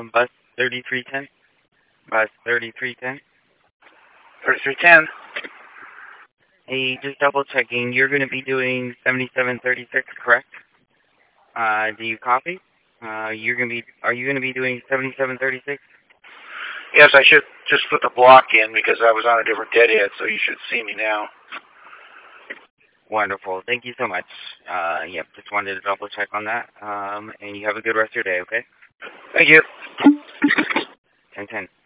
Bus 3310. Bus 3310. 3310. Hey, just double checking. You're going to be doing 7736, correct? Do you copy? Are you going to be doing 7736? Yes, I should just put the block in because I was on a different deadhead, so you should see me now. Wonderful. Thank you so much. Yep, just wanted to double check on that. And you have a good rest of your day, okay? Thank you. 1010.